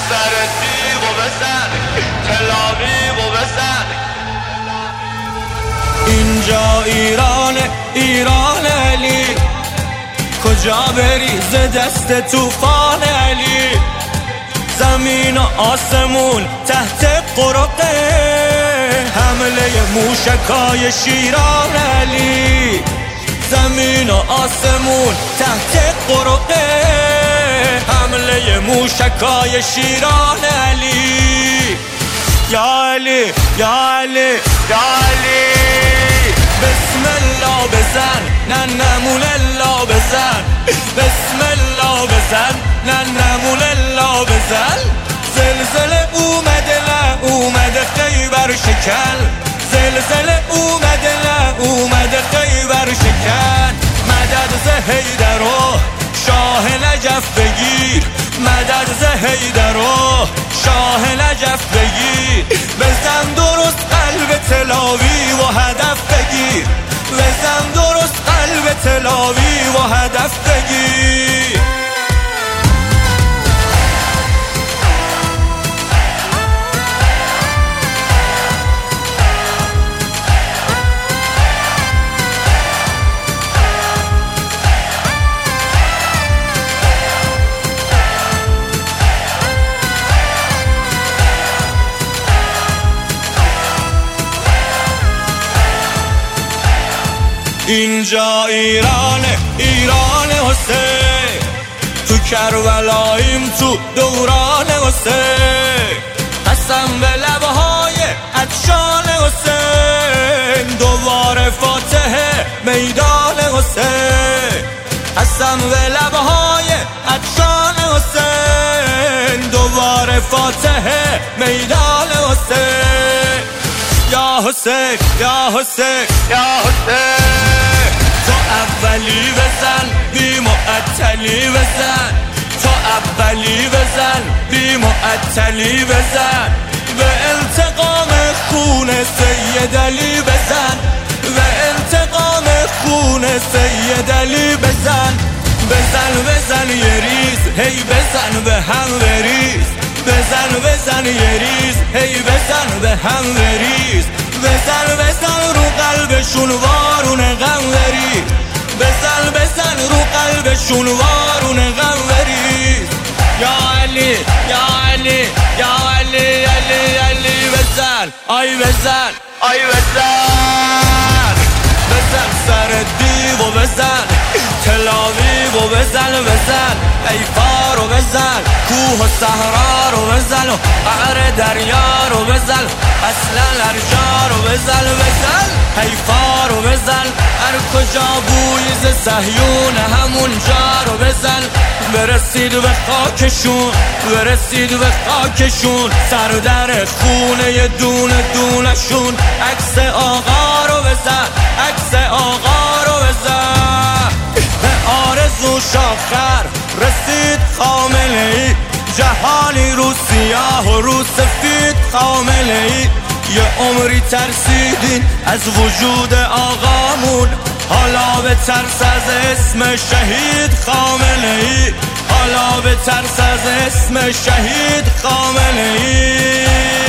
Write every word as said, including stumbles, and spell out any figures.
سر تیغ و بزن تلاویق و بزن اینجا ایرانه ایران علی کجا بری ز دست طوفان علی زمین و آسمون تحت قرقه حمله موشکای شیران علی زمین و آسمون تحت قرقه حمله موشکای شیران علی یا علی یا علی یا علی بسم الله بزن نه نمون الله بزن بسم الله بزن نه نمون الله بزن زلزله اومده نه اومده خیبر شکن زلزله اومده نه اومده خیبر شکن مدد ز حیدر و شاه نجف بگیر مدد ز حیدر و شاه نجف بگیر بزن درست قلب تلاوی و هدف بگیر بزن درست قلب تلاوی و هدف بگیر اینجا ایرانه ایران حسین تو کربلاییم تو دوران حسین قسم به لبهای عطشان حسین دوباره فاتحه میدان حسین قسم به لبهای عطشان حسین دوباره فاتحه میدان حسین یا حسین یا حسین یا حسین تو اولی بزن بی معطلی بزن تو اولی بزن بی معطلی بزن به انتقام خون سید علی بزن به انتقام خون سید علی بزن بزن بزن یه ریز هی بزن به هم بریز بزن بزن یه ریز هی بزن به هم بریز بزن بزن رو قلبشون وارون غم بریز بزن بزن رو قلبشون وارون غم بریز یا علی یا علی یا علی علی علی بزن آی بزن آی بزن بزن سر دیو و بزن تلاویق و بزن بزن حیفا رو بزن کوه و صحرا رو بزن و قعر دریا رو بزن اصلا ارجا رو بزن بزن حیفا رو بزن هر کجا بوی ز صهیون همون جا رو بزن برسید به خاکشون برسید به خاکشون سر در خونه دونه دونشون عکس آقا رو بزن عکس آقا رو بزن به آرزو شاخر رسید خامنه ای جهانی رو سیاه و رو سفید خامنه ای یه عمری ترسیدین از وجود آقامون حالا به ترس از اسم شهید خامنه ای حالا به ترس از اسم شهید خامنه ای